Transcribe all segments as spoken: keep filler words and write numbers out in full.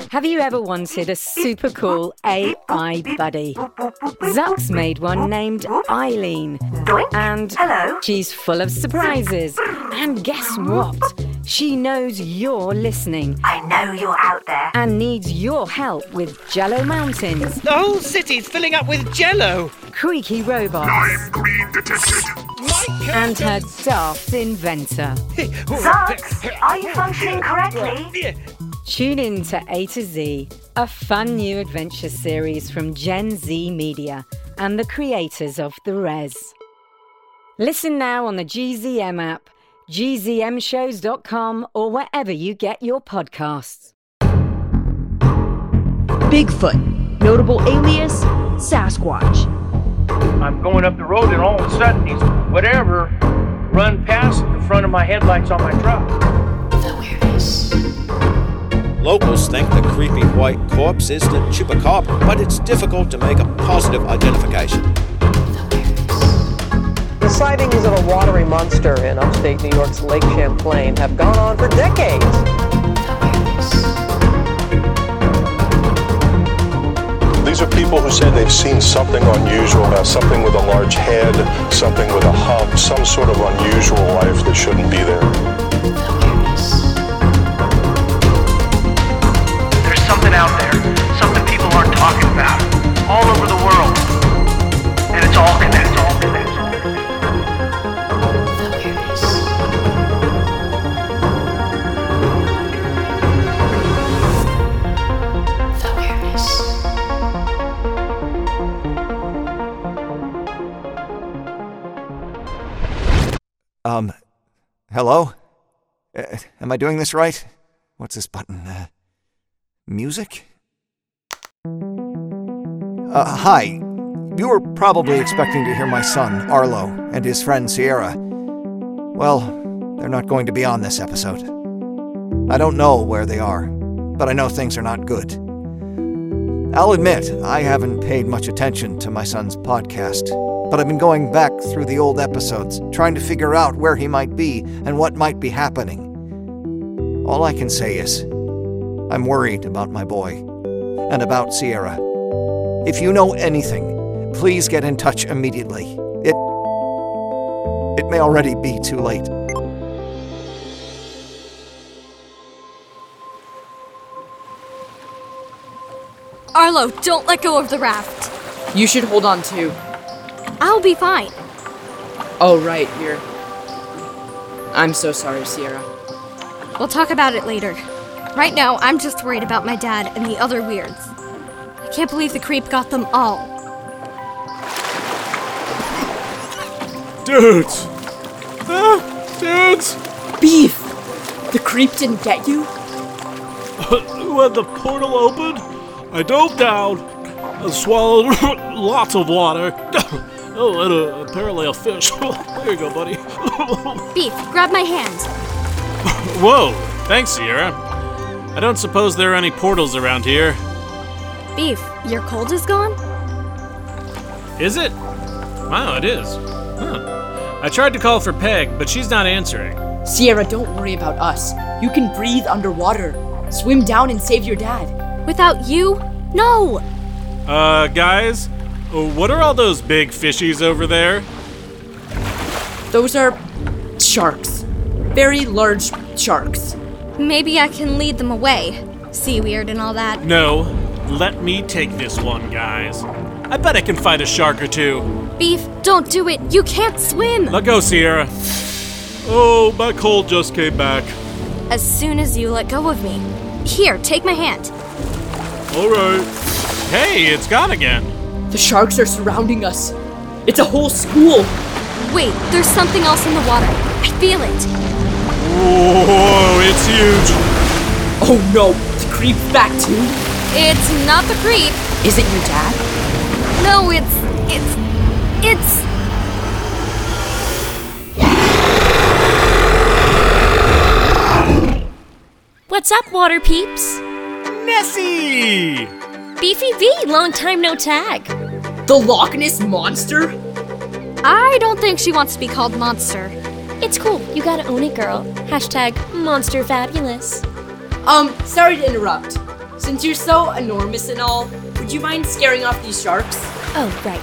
Have you ever wanted a super cool A I buddy? Zuck's made one named Eileen. And Hello? she's full of surprises. And guess what? She knows you're listening I know you're out there. and needs your help with Jello Mountains, The whole city's filling up with jello. creaky robots, I'm green detected. and her daft inventor. Zucks, are you functioning correctly? Tune in to A to Z, a fun new adventure series from Gen Z Media and the creators of The Res. Listen now on the G Z M app, G Z M shows dot com, or wherever you get your podcasts. Bigfoot, notable alias, Sasquatch. I'm going up the road and all of a sudden these whatever run past the front of my headlights on my truck. Locals think the creepy white corpse is the chupacabra, but it's difficult to make a positive identification. The sightings of a watery monster in upstate New York's Lake Champlain have gone on for decades. These are people who say they've seen something unusual, uh, something with a large head, something with a hump, some sort of unusual life that shouldn't be there. There's something out there, something people aren't talking about, all over the world. And it's all connected, all connected. Um, hello? Uh, am I doing this right? What's this button? Uh, music? Uh, hi. You were probably expecting to hear my son, Arlo, and his friend Sierra. Well, they're not going to be on this episode. I don't know where they are, but I know things are not good. I'll admit, I haven't paid much attention to my son's podcast, but I've been going back through the old episodes, trying to figure out where he might be and what might be happening. All I can say is, I'm worried about my boy, and about Sierra. If you know anything, please get in touch immediately. It... it may already be too late. Arlo, don't let go of the raft. You should hold on too. I'll be fine. Oh, right, you're... I'm so sorry, Sierra. We'll talk about it later. Right now, I'm just worried about my dad and the other weirds. I can't believe the creep got them all. Dudes! Ah, dudes! Beef! The creep didn't get you? When the portal opened, I dove down and swallowed lots of water. Oh, and uh, apparently a fish. There you go, buddy. Beef, grab my hand. Whoa, thanks, Sierra. I don't suppose there are any portals around here. Beef, your cold is gone? Is it? Wow, it is. Huh. I tried to call for Peg, but she's not answering. Sierra, don't worry about us. You can breathe underwater. Swim down and save your dad. Without you? No! Uh, guys, what are all those big fishies over there? Those are sharks. Very large sharks. Maybe I can lead them away. Sea weird and all that. No, let me take this one, guys. I bet I can fight a shark or two. Beef, don't do it. You can't swim. Let go, Sierra. Oh, my cold just came back. As soon as you let go of me. Here, take my hand. All right. Hey, it's gone again. The sharks are surrounding us. It's a whole school. Wait, there's something else in the water. I feel it. Whoa, it's huge. Oh no, the creep's back too? It's not the creep. Is it your dad? No, it's... it's... it's... What's up, water peeps? Nessie! Beefy V, long time no tag. The Loch Ness Monster? I don't think she wants to be called Monster. It's cool, you gotta own it, girl. Hashtag Monster Fabulous. Um, sorry to interrupt. Since you're so enormous and all, would you mind scaring off these sharks? Oh, right.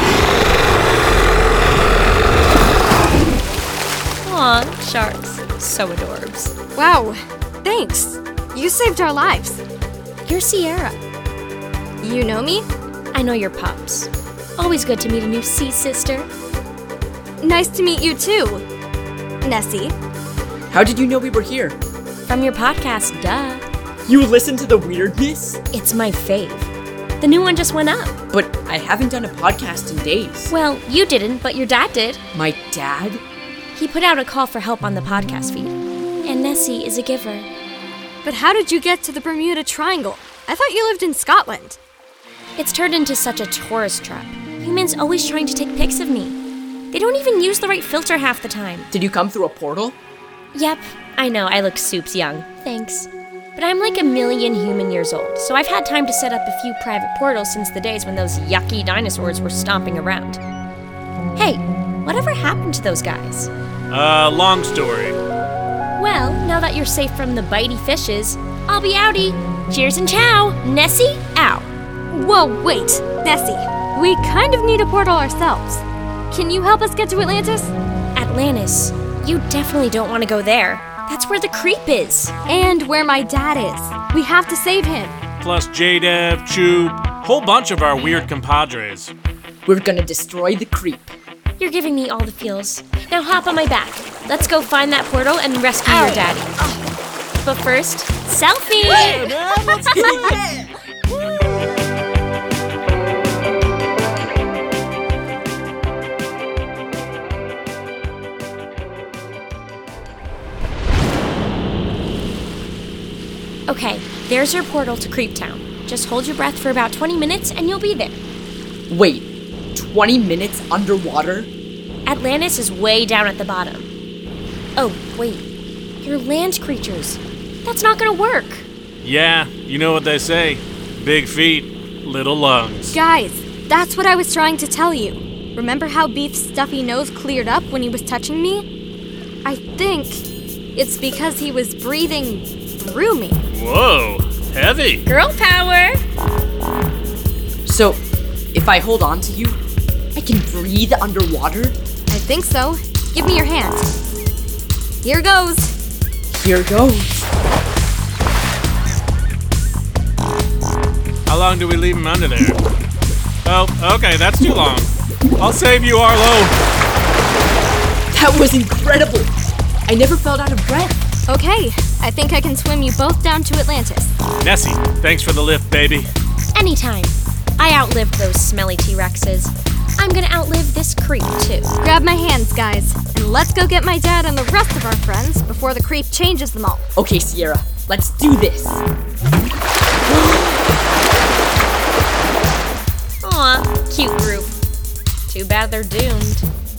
Aw, sharks. So adorbs. Wow, thanks. You saved our lives. You're Sierra. You know me? I know your pups. Always good to meet a new sea sister. Nice to meet you too, Nessie. How did you know we were here? From your podcast, duh. You listen to the weirdness? It's my fave. The new one just went up. But I haven't done a podcast in days. Well, you didn't, but your dad did. My dad? He put out a call for help on the podcast feed. And Nessie is a giver. But how did you get to the Bermuda Triangle? I thought you lived in Scotland. It's turned into such a tourist trap. Humans always trying to take pics of me. They don't even use the right filter half the time. Did you come through a portal? Yep, I know, I look soups young. Thanks. But I'm like a million human years old, so I've had time to set up a few private portals since the days when those yucky dinosaurs were stomping around. Hey, whatever happened to those guys? Uh, long story. Well, now that you're safe from the bitey fishes, I'll be outie. Cheers and chow. Nessie, out. Whoa, wait. Nessie, we kind of need a portal ourselves. Can you help us get to Atlantis? Atlantis? You definitely don't want to go there. That's where the creep is. And where my dad is. We have to save him. Plus J-Dev, Choop, whole bunch of our weird compadres. We're gonna destroy the creep. You're giving me all the feels. Now hop on my back. Let's go find that portal and rescue Ow. your daddy. Oh. But first, selfie! Yeah, man, let's do it! Okay, there's your portal to Creep Town. Just hold your breath for about twenty minutes and you'll be there. Wait, twenty minutes underwater? Atlantis is way down at the bottom. Oh, wait. You're land creatures. That's not gonna work. Yeah, you know what they say. Big feet, little lungs. Guys, that's what I was trying to tell you. Remember how Beef's stuffy nose cleared up when he was touching me? I think it's because he was breathing through me. Whoa, heavy. Girl power. So, if I hold on to you, I can breathe underwater? I think so. Give me your hand. Here goes. Here goes. How long do we leave him under there? Oh, okay, that's too long. I'll save you, Arlo. That was incredible. I never felt out of breath. Okay, I think I can swim you both down to Atlantis. Nessie, thanks for the lift, baby. Anytime. I outlived those smelly T-Rexes. I'm gonna outlive this creep, too. Grab my hands, guys, and let's go get my dad and the rest of our friends before the creep changes them all. Okay, Sierra, let's do this. Aw, cute group. Too bad they're doomed.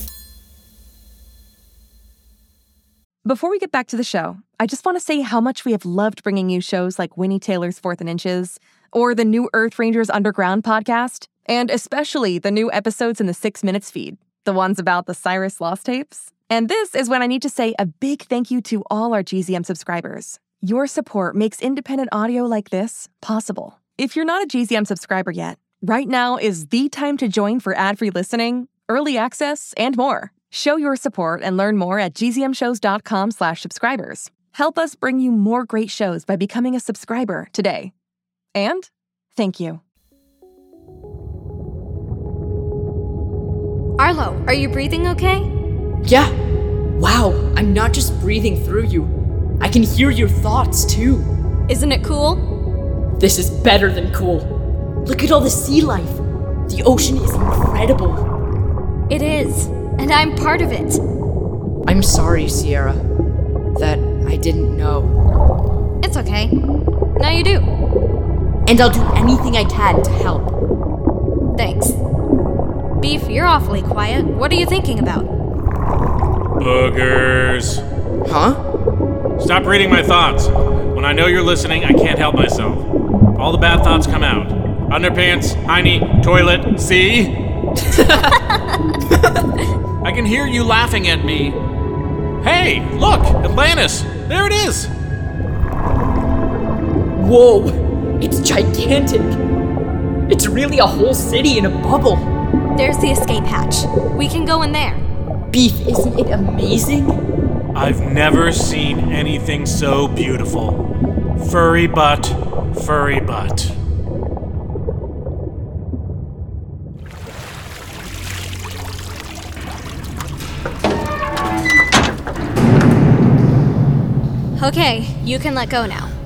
Before we get back to the show, I just want to say how much we have loved bringing you shows like Winnie Taylor's Fourth and Inches, or the new Earth Rangers Underground podcast, and especially the new episodes in the Six Minutes feed, the ones about the Cyrus Lost tapes. And this is when I need to say a big thank you to all our G Z M subscribers. Your support makes independent audio like this possible. If you're not a G Z M subscriber yet, right now is the time to join for ad-free listening, early access, and more. Show your support and learn more at gzmshows.com slash subscribers. Help us bring you more great shows by becoming a subscriber today. And thank you. Arlo, are you breathing okay? Yeah. Wow, I'm not just breathing through you. I can hear your thoughts, too. Isn't it cool? This is better than cool. Look at all the sea life. The ocean is incredible. It is, and I'm part of it. I'm sorry, Sierra, that I didn't know. It's okay. Now you do. And I'll do anything I can to help. Thanks. Beef, you're awfully quiet. What are you thinking about? Boogers. Huh? Stop reading my thoughts. When I know you're listening, I can't help myself. All the bad thoughts come out. Underpants, hiney, toilet, see? I can hear you laughing at me. Hey, look, Atlantis. There it is. Whoa, It's gigantic. It's really a whole city in a bubble. There's the escape hatch. We can go in there. Beef, isn't it amazing? I've never seen anything so beautiful. Furry butt, furry butt. Okay, you can let go now.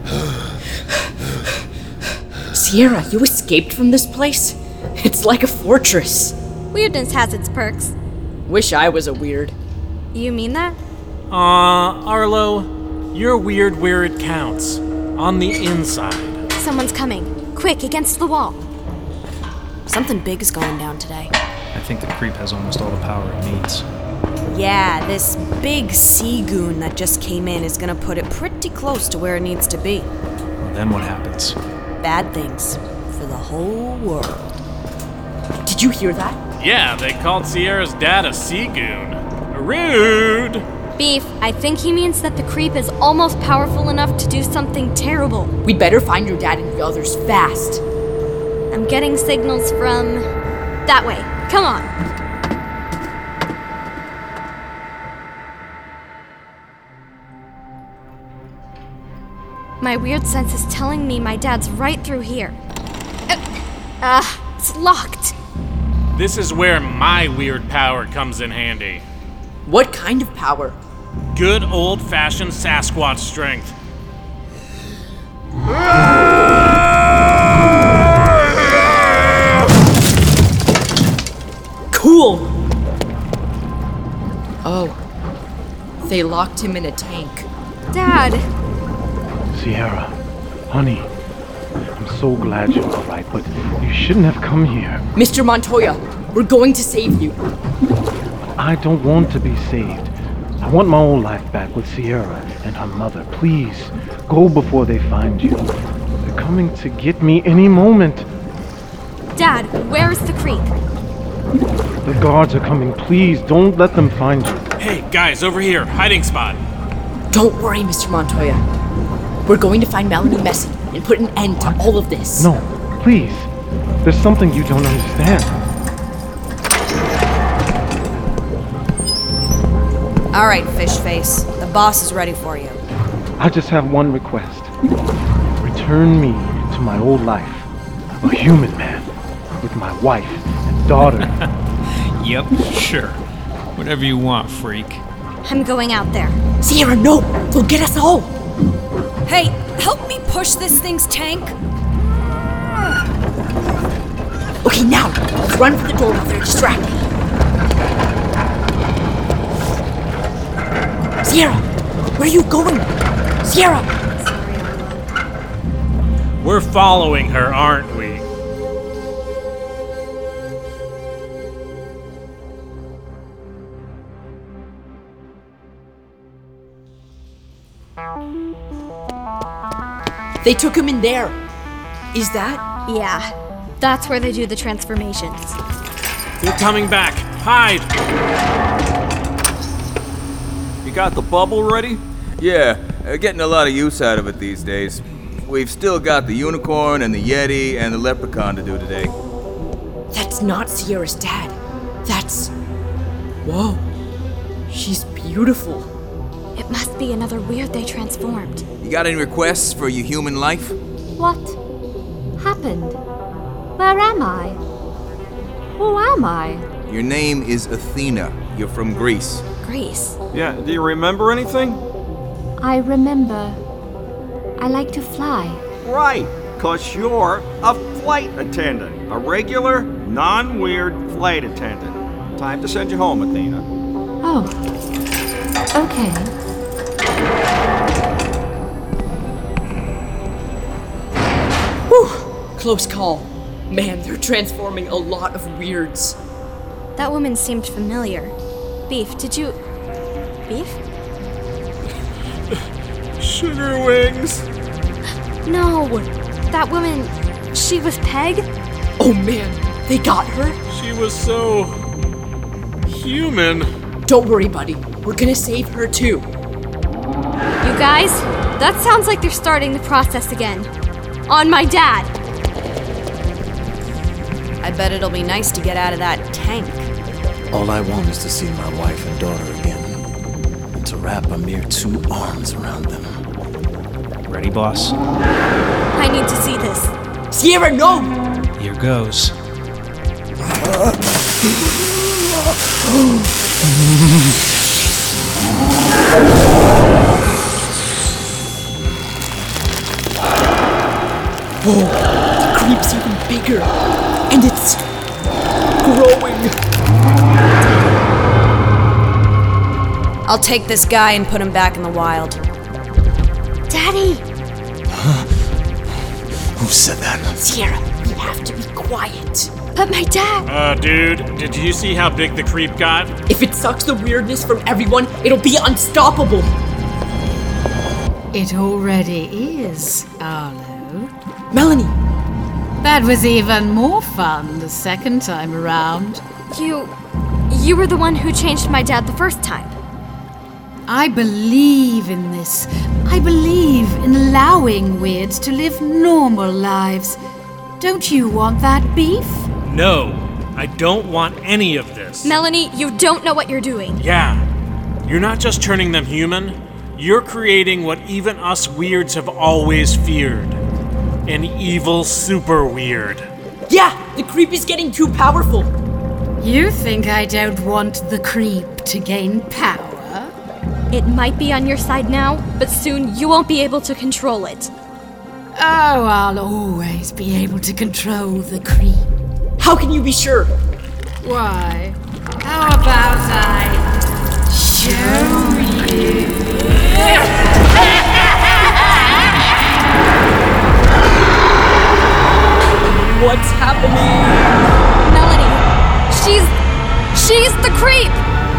Sierra, you escaped from this place? It's like a fortress. Weirdness has its perks. Wish I was a weird. You mean that? Uh, Arlo, you're weird where it counts. On the inside. Someone's coming. Quick, against the wall. Something big is going down today. I think the creep has almost all the power it needs. Yeah, this big sea goon that just came in is gonna put it pretty close to where it needs to be. Well, then what happens? Bad things for the whole world. Did you hear that? Yeah, they called Sierra's dad a sea goon. Rude! Beef, I think he means that the creep is almost powerful enough to do something terrible. We'd better find your dad and the others fast. I'm getting signals from... that way. Come on. My weird sense is telling me my dad's right through here. Ah, uh, it's locked. This is where my weird power comes in handy. What kind of power? Good old-fashioned Sasquatch strength. Cool! Oh, they locked him in a tank. Dad! Sierra, honey, I'm so glad you're all right, but you shouldn't have come here. Mister Montoya, we're going to save you. I don't want to be saved. I want my old life back with Sierra and her mother. Please, go before they find you. They're coming to get me any moment. Dad, where's the creep? The guards are coming. Please, don't let them find you. Hey, guys, over here. Hiding spot. Don't worry, Mister Montoya. We're going to find Melanie Messi and put an end to all of this. No, please. There's something you don't understand. All right, fish face. The boss is ready for you. I just have one request. Return me to my old life. A human man with my wife and daughter. Yep, sure. Whatever you want, freak. I'm going out there. Sierra, no! They'll get us all! Hey, help me push this thing's tank. Okay, now, let's run for the door while they're distracted. Sierra, where are you going? Sierra! We're following her, aren't we? They took him in there. Is that? Yeah, that's where they do the transformations. They're coming back. Hide! You got the bubble ready? Yeah, uh, getting a lot of use out of it these days. We've still got the unicorn and the yeti and the leprechaun to do today. That's not Sierra's dad. That's... Whoa. She's beautiful. It must be another weird they transformed. You got any requests for your human life? What happened? Where am I? Who am I? Your name is Athena. You're from Greece. Greece? Yeah, do you remember anything? I remember. I like to fly. Right, because you're a flight attendant. A regular, non-weird flight attendant. Time to send you home, Athena. Oh. Okay. Whew! Close call. Man, they're transforming a lot of weirds. That woman seemed familiar. Beef, did you... Beef? Sugar wings. No! That woman... she was Peg? Oh man, they got her? She was so... human. Don't worry, buddy. We're gonna save her too. You guys, that sounds like they're starting the process again. on my dad. I bet it'll be nice to get out of that tank. All I want is to see my wife and daughter again, and to wrap a mere two arms around them. Ready, boss? I need to see this. Sierra, no! Here goes. Whoa, the creep's even bigger. And it's growing. I'll take this guy and put him back in the wild. Daddy! Who said that? Sierra, you have to be quiet. But my dad... Uh, dude, did you see how big the creep got? If it sucks the weirdness from everyone, it'll be unstoppable. It already is, Arlo. Melanie! That was even more fun the second time around. You... you were the one who changed my dad the first time. I believe in this. I believe in allowing weirds to live normal lives. Don't you want that, Beef? No, I don't want any of this. Melanie, you don't know what you're doing. Yeah, you're not just turning them human, you're creating what even us weirds have always feared. An evil super weird. Yeah, the creep is getting too powerful. You think I don't want the creep to gain power? It might be on your side now, but soon you won't be able to control it. Oh, I'll always be able to control the creep. How can you be sure? Why? How about I show you? What's happening? Melanie, she's... she's the creep!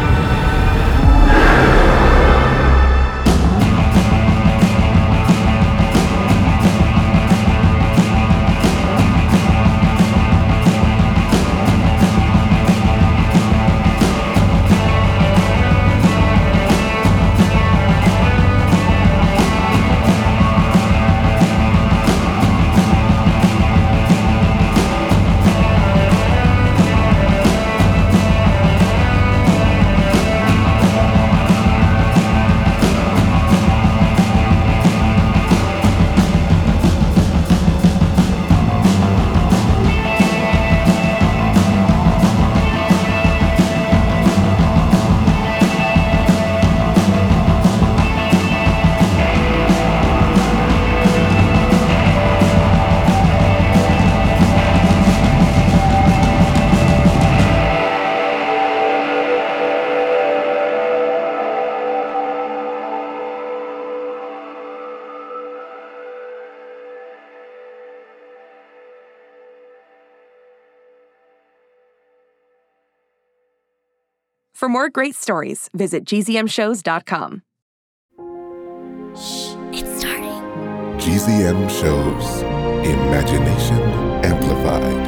For more great stories, visit G Z M shows dot com. Shh, it's starting. G Z M Shows. Imagination Amplified.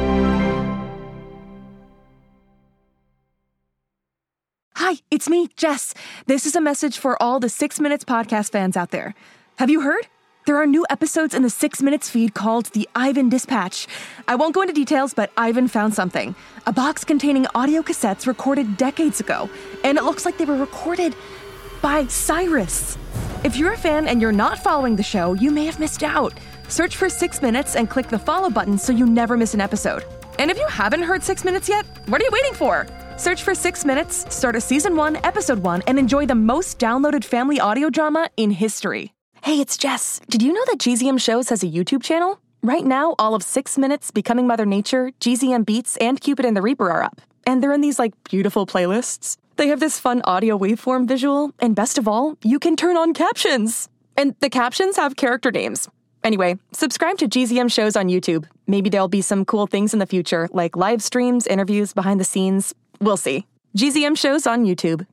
Hi, it's me, Jess. This is a message for all the Six Minutes podcast fans out there. Have you heard? There are new episodes in the Six Minutes feed called the Ivan Dispatch. I won't go into details, but Ivan found something. A box containing audio cassettes recorded decades ago, and it looks like they were recorded by Cyrus. If you're a fan and you're not following the show, you may have missed out. Search for Six Minutes and click the follow button so you never miss an episode. And if you haven't heard Six Minutes yet, what are you waiting for? Search for Six Minutes, start a season one, episode one, and enjoy the most downloaded family audio drama in history. Hey, it's Jess. Did you know that G Z M Shows has a YouTube channel? Right now, all of Six Minutes, Becoming Mother Nature, G Z M Beats, and Cupid and the Reaper are up. And they're in these, like, beautiful playlists. They have this fun audio waveform visual, and best of all, you can turn on captions. And the captions have character names. Anyway, subscribe to G Z M Shows on YouTube. Maybe there'll be some cool things in the future, like live streams, interviews, behind the scenes. We'll see. G Z M Shows on YouTube.